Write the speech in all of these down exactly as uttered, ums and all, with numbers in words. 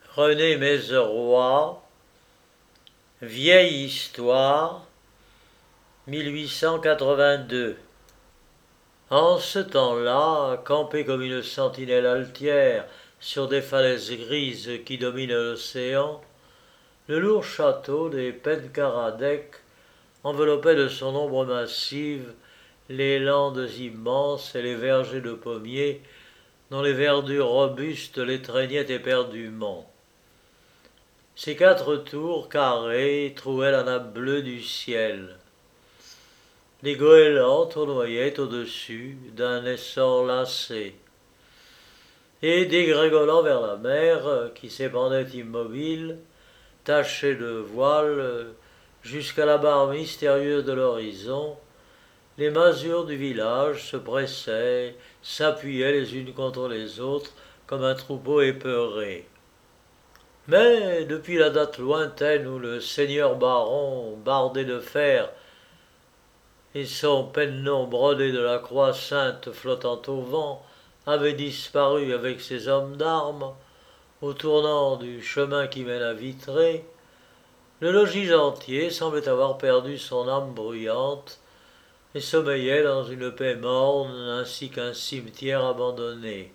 René Mézeroy, Vieille histoire, mille huit cent quatre-vingt-deux. En ce temps-là, campé comme une sentinelle altière sur des falaises grises qui dominent l'océan, le lourd château des Penkaradec enveloppait de son ombre massive les landes immenses et les vergers de pommiers dont les verdures robustes l'étreignaient éperdument. Ces quatre tours carrées trouaient la nappe bleue du ciel. Les goélands tournoyaient au-dessus d'un essor lancé. Et dégringolant vers la mer, qui s'épandait immobile, tachée de voiles, jusqu'à la barre mystérieuse de l'horizon, les masures du village se pressaient, s'appuyaient les unes contre les autres, comme un troupeau épeuré. Mais depuis la date lointaine où le seigneur baron, bardé de fer, et son pennon brodé de la croix sainte flottant au vent, avait disparu avec ses hommes d'armes, au tournant du chemin qui mène à Vitré, le logis entier semblait avoir perdu son âme bruyante et sommeillait dans une paix morne ainsi qu'un cimetière abandonné.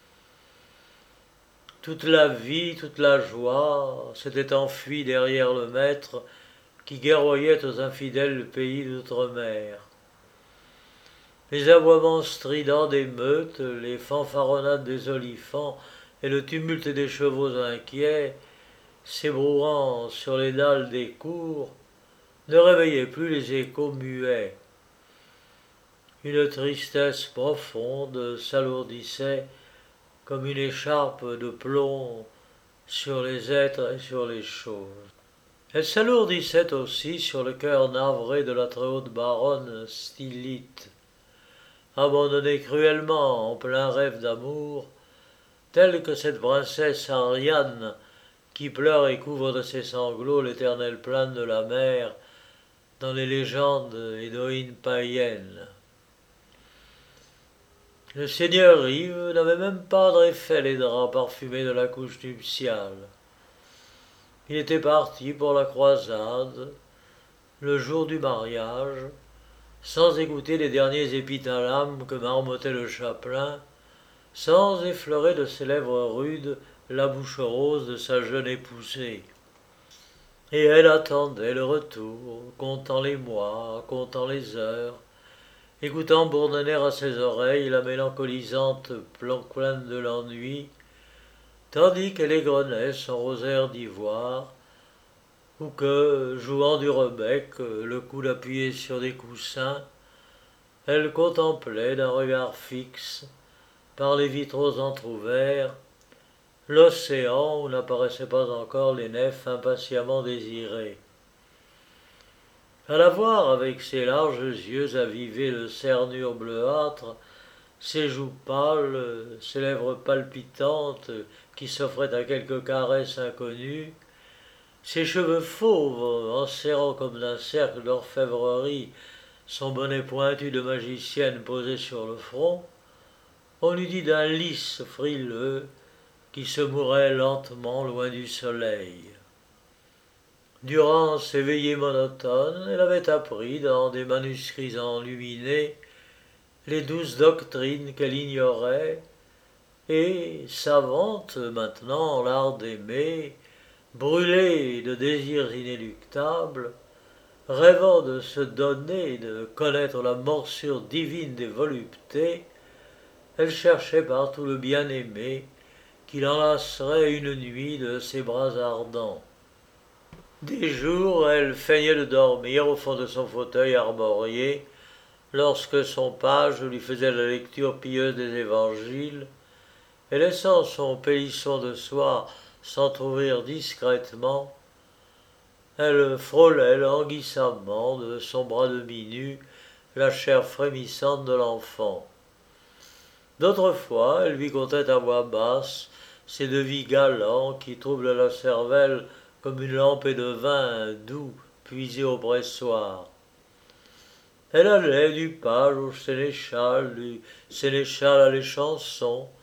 Toute la vie, toute la joie s'était enfuie derrière le maître qui guerroyait aux infidèles pays d'outre-mer. Les aboiements stridents des meutes, les fanfaronnades des olifants et le tumulte des chevaux inquiets, s'ébrouant sur les dalles des cours, ne réveillaient plus les échos muets. Une tristesse profonde s'alourdissait comme une écharpe de plomb sur les êtres et sur les choses. Elle s'alourdissait aussi sur le cœur navré de la très haute baronne Stylite, abandonnée cruellement en plein rêve d'amour, telle que cette princesse Ariane qui pleure et couvre de ses sanglots l'éternelle plaine de la mer dans les légendes héroïnes païennes. Le seigneur Yves n'avait même pas dressé les draps parfumés de la couche nuptiale. Il était parti pour la croisade, le jour du mariage, sans écouter les derniers épithalames que marmottait le chapelain, sans effleurer de ses lèvres rudes la bouche rose de sa jeune épousée. Et elle attendait le retour, comptant les mois, comptant les heures, écoutant bourdonner à ses oreilles la mélancolisante plainte de l'ennui, tandis qu'elle égrenait son rosaire d'ivoire, ou que, jouant du rebec, le coude appuyé sur des coussins, elle contemplait d'un regard fixe, par les vitraux entr'ouverts, l'océan où n'apparaissaient pas encore les nefs impatiemment désirées. À la voir avec ses larges yeux avivés de cernure bleuâtre, ses joues pâles, ses lèvres palpitantes qui s'offraient à quelques caresses inconnues, ses cheveux fauves enserrant comme d'un cercle d'orfèvrerie son bonnet pointu de magicienne posé sur le front, on eût dit d'un lys frileux qui se mourait lentement loin du soleil. Durant ces veillées monotones, elle avait appris dans des manuscrits enluminés les douces doctrines qu'elle ignorait, et, savante maintenant en l'art d'aimer, brûlée de désirs inéluctables, rêvant de se donner, de connaître la morsure divine des voluptés, elle cherchait partout le bien-aimé qui l'enlacerait une nuit de ses bras ardents. Des jours, elle feignait de dormir au fond de son fauteuil armorié, lorsque son page lui faisait la lecture pieuse des évangiles, et laissant son pélisson de soie s'entr'ouvrir discrètement, elle frôlait languissamment de son bras demi-nu la chair frémissante de l'enfant. D'autres fois, elle lui contait à voix basse ces devis galants qui troublent la cervelle comme une lampée de vin doux puisée au pressoir. Elle allait du page au sénéchal, du sénéchal à l'échanson,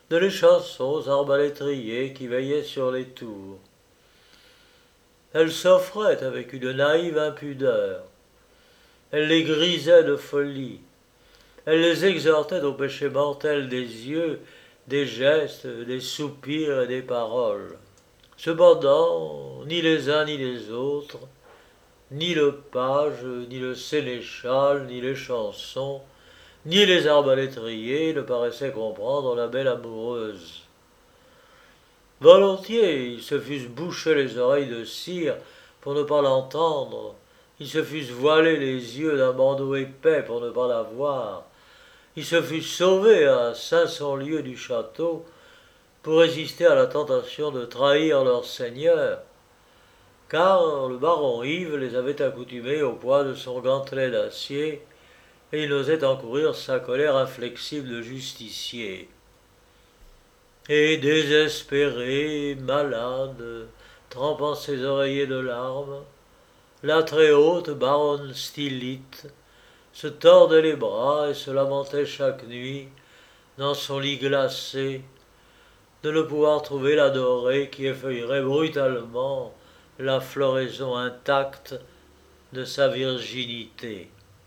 de les chansons arbalétriers qui veillaient sur les tours. Elle s'offrait avec une naïve impudeur. Elle les grisait de folie. Elle les exhortait au péché mortel des yeux, des gestes, des soupirs et des paroles. Cependant, ni les uns ni les autres, ni le page, ni le sénéchal, ni les chansons, ni les arbalétriers ne paraissaient comprendre la belle amoureuse. Volontiers, ils se fussent bouché les oreilles de cire pour ne pas l'entendre, ils se fussent voilé les yeux d'un bandeau épais pour ne pas la voir, ils se fussent sauvés à cinq cents lieues du château pour résister à la tentation de trahir leur seigneur, car le baron Yves les avait accoutumés au poids de son gantelet d'acier, et il n'osait encourir sa colère inflexible de justicier. Et désespéré, malade, trempant ses oreillers de larmes, la très haute baronne Stylite se tordait les bras et se lamentait chaque nuit, dans son lit glacé, de ne pouvoir trouver l'adoré qui effeuillerait brutalement la floraison intacte de sa virginité.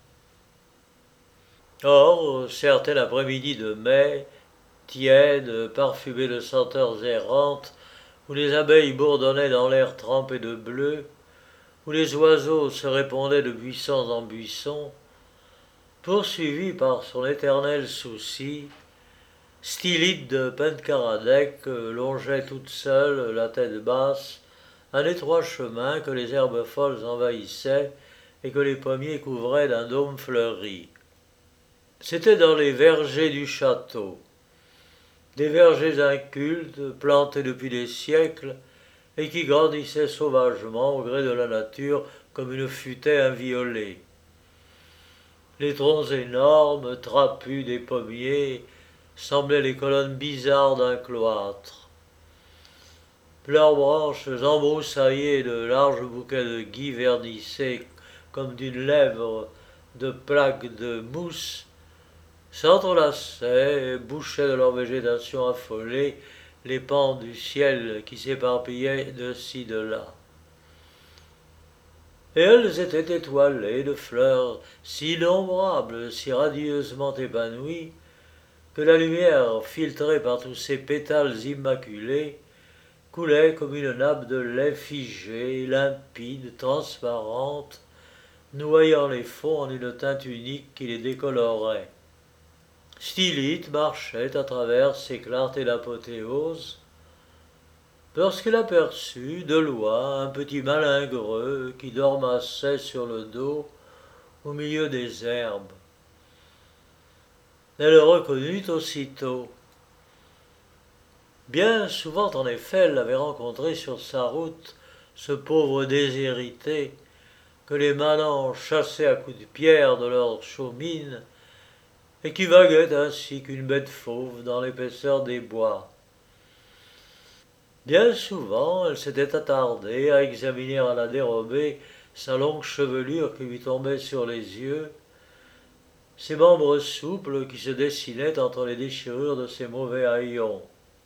Or, certains après-midi de mai, tiède, parfumée de senteurs errantes, où les abeilles bourdonnaient dans l'air trempé de bleu, où les oiseaux se répondaient de buissons en buissons, poursuivie par son éternel souci, Stylite de Pencaradec longeait toute seule, la tête basse, un étroit chemin que les herbes folles envahissaient et que les pommiers couvraient d'un dôme fleuri. C'était dans les vergers du château, des vergers incultes, plantés depuis des siècles, et qui grandissaient sauvagement au gré de la nature comme une futaie inviolée. Les troncs énormes, trapus des pommiers, semblaient les colonnes bizarres d'un cloître. Leurs branches embroussaillées de larges bouquets de gui vernissés comme d'une lèvre de plaques de mousse s'entrelaçaient et bouchaient de leur végétation affolée les pans du ciel qui s'éparpillaient de ci de là. Et elles étaient étoilées de fleurs si innombrables, si radieusement épanouies, que la lumière, filtrée par tous ces pétales immaculés, coulait comme une nappe de lait figée, limpide, transparente, noyant les fonds en une teinte unique qui les décolorait. Stylite marchait à travers ces clartés d'apothéose, lorsqu'elle aperçut, de loin, un petit malingreux qui dormassait sur le dos au milieu des herbes. Elle le reconnut aussitôt. Bien souvent, en effet, elle l'avait rencontré sur sa route, ce pauvre déshérité, que les manants chassaient à coups de pierre de leurs chaumines, et qui vaguait ainsi qu'une bête fauve dans l'épaisseur des bois. Bien souvent, elle s'était attardée à examiner à la dérobée sa longue chevelure qui lui tombait sur les yeux, ses membres souples qui se dessinaient entre les déchirures de ses mauvais haillons.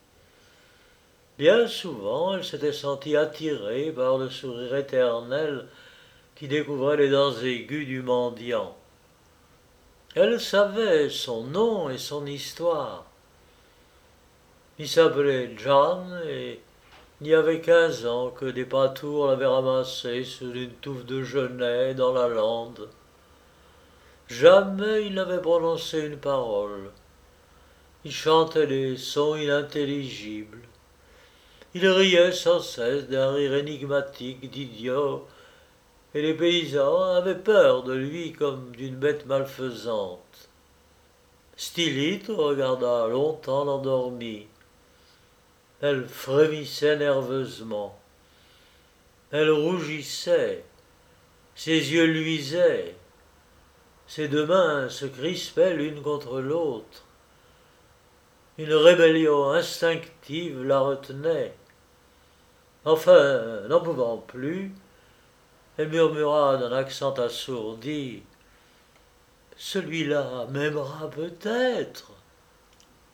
Bien souvent, elle s'était sentie attirée par le sourire éternel qui découvrait les dents aiguës du mendiant. Elle savait son nom et son histoire. Il s'appelait John et il y avait quinze ans que des pâtours l'avaient ramassé sous une touffe de genêt dans la lande. Jamais il n'avait prononcé une parole. Il chantait des sons inintelligibles. Il riait sans cesse d'un rire énigmatique d'idiot, et les paysans avaient peur de lui comme d'une bête malfaisante. Stylite regarda longtemps l'endormie. Elle frémissait nerveusement. Elle rougissait. Ses yeux luisaient. Ses deux mains se crispaient l'une contre l'autre. Une rébellion instinctive la retenait. Enfin, n'en pouvant plus, elle murmura d'un accent assourdi « Celui-là m'aimera peut-être. »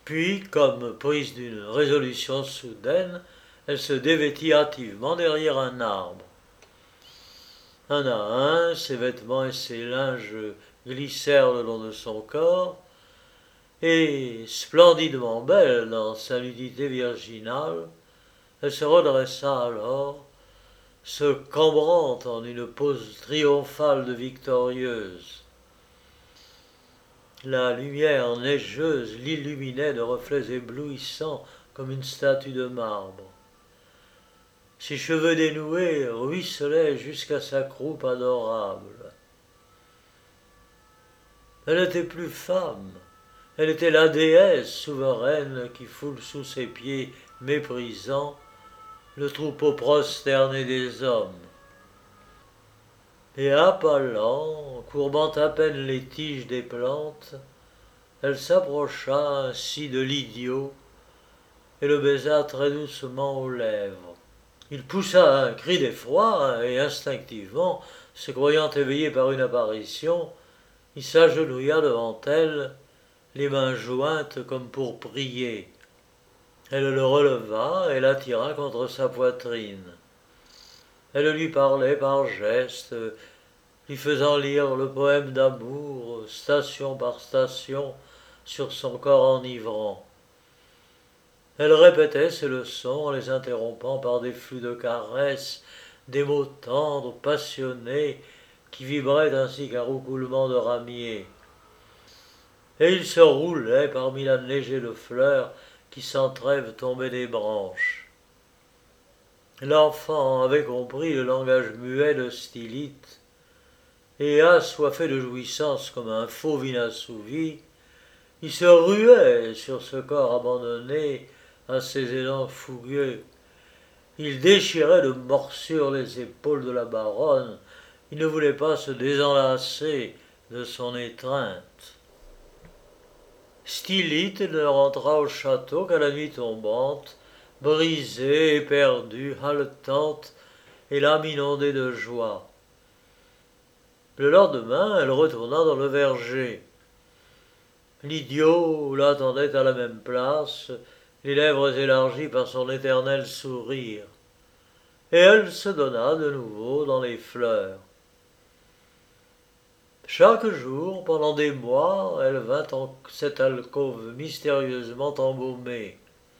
Puis, comme prise d'une résolution soudaine, elle se dévêtit hâtivement derrière un arbre. Un à un, ses vêtements et ses linges glissèrent le long de son corps, et, splendidement belle dans sa nudité virginale, elle se redressa alors, se cambrant en une pose triomphale de victorieuse. La lumière neigeuse l'illuminait de reflets éblouissants comme une statue de marbre. Ses cheveux dénoués ruisselaient jusqu'à sa croupe adorable. Elle n'était plus femme, elle était la déesse souveraine qui foule sous ses pieds méprisants le troupeau prosterné des hommes. Et à pas lents, courbant à peine les tiges des plantes, elle s'approcha ainsi de l'idiot et le baisa très doucement aux lèvres. Il poussa un cri d'effroi et instinctivement, se croyant éveillé par une apparition, il s'agenouilla devant elle, les mains jointes comme pour prier. Elle le releva et l'attira contre sa poitrine. Elle lui parlait par gestes, lui faisant lire le poème d'amour, station par station, sur son corps enivrant. Elle répétait ses leçons en les interrompant par des flux de caresses, des mots tendres, passionnés, qui vibraient ainsi qu'un roucoulement de ramier. Et il se roulait parmi la neigée de fleurs qui sans trêve tombaient des branches. L'enfant avait compris le langage muet de Stylite, et assoiffé de jouissance comme un fauve inassouvi, il se ruait sur ce corps abandonné à ses élans fougueux. Il déchirait de morsures les épaules de la baronne, il ne voulait pas se désenlacer de son étreinte. Stylite ne rentra au château qu'à la nuit tombante, brisée, éperdue, haletante, et l'âme inondée de joie. Le lendemain, elle retourna dans le verger. L'idiot l'attendait à la même place, les lèvres élargies par son éternel sourire. Et elle se donna de nouveau dans les fleurs. Chaque jour, pendant des mois, elle vint en cette alcôve mystérieusement embaumée.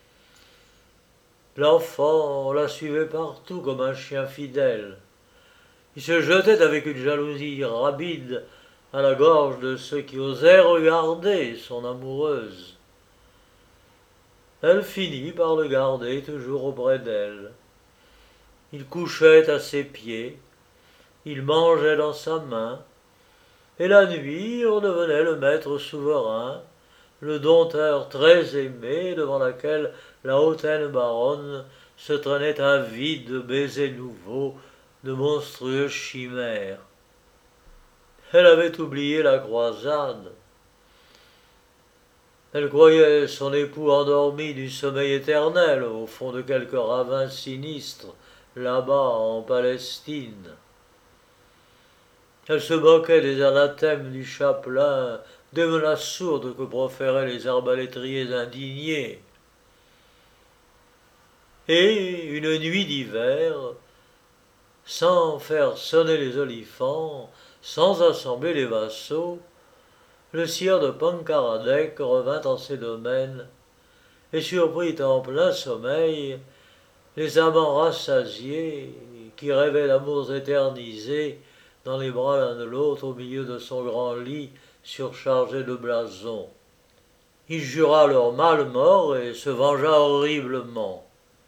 L'enfant la suivait partout comme un chien fidèle. Il se jetait avec une jalousie rapide à la gorge de ceux qui osaient regarder son amoureuse. Elle finit par le garder toujours auprès d'elle. Il couchait à ses pieds, il mangeait dans sa main, et la nuit on devenait le maître souverain, le dompteur très aimé devant laquelle la hautaine baronne se traînait avide de baisers nouveaux, de monstrueuses chimères. Elle avait oublié la croisade. Elle croyait son époux endormi du sommeil éternel au fond de quelque ravin sinistre, là-bas en Palestine. Elle se moquait des anathèmes du chapelain, des menaces sourdes que proféraient les arbalétriers indignés. Et, une nuit d'hiver, sans faire sonner les olifants, sans assembler les vassaux, le sire de Pankaradec revint en ses domaines et surprit en plein sommeil les amants rassasiés qui rêvaient d'amours éternisés dans les bras l'un de l'autre au milieu de son grand lit surchargé de blasons. Il jura leur mal mort et se vengea horriblement.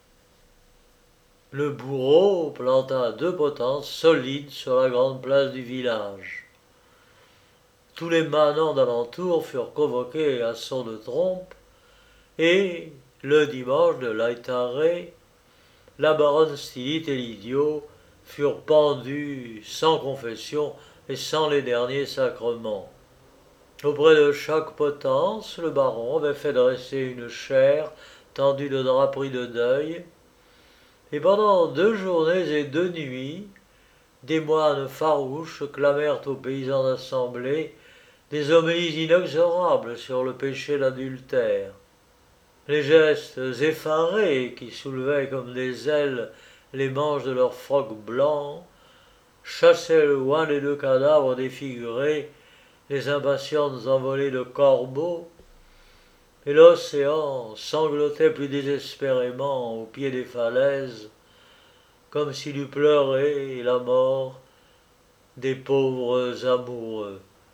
Le bourreau planta deux potences solides sur la grande place du village. Tous les manants d'alentour furent convoqués à son de trompe, et, le dimanche de l'Aïtaré, la baronne Stylite et l'idiot furent pendus sans confession et sans les derniers sacrements. Auprès de chaque potence, le baron avait fait dresser une chaire tendue de draperies de deuil, et pendant deux journées et deux nuits, des moines farouches clamèrent aux paysans assemblés des homélies inexorables sur le péché d'adultère. Les gestes effarés qui soulevaient comme des ailes les manches de leurs frocs blancs chassaient loin les deux cadavres défigurés les impatientes envolées de corbeaux, et l'océan sanglotait plus désespérément au pied des falaises, comme s'il eût pleuré la mort des pauvres amoureux.